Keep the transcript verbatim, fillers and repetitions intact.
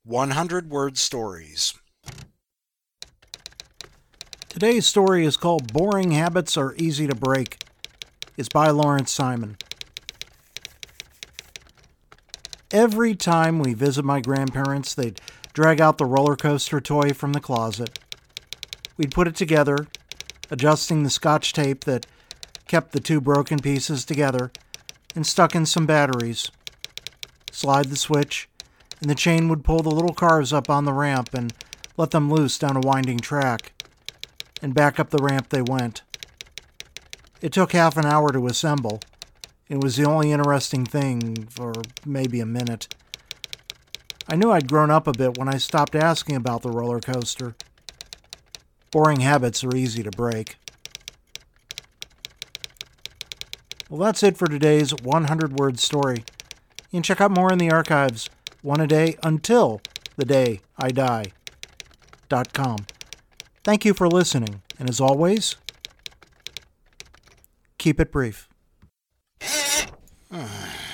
one hundred Word Stories. Today's story is called Boring Habits Are Easy to Break. It's by Lawrence Simon. Every time we visit my grandparents, they'd drag out the roller coaster toy from the closet. We'd put it together, adjusting the scotch tape that kept the two broken pieces together, and stuck in some batteries. Slide the switch, and the chain would pull the little cars up on the ramp and let them loose down a winding track. And back up the ramp they went. It took half an hour to assemble. It was the only interesting thing for maybe a minute. I knew I'd grown up a bit when I stopped asking about the roller coaster. Boring habits are easy to break. Well, that's it for today's one hundred Word Story. You can check out more in the archives, one a day until the day I die dot com. Thank you for listening, and as always, keep it brief.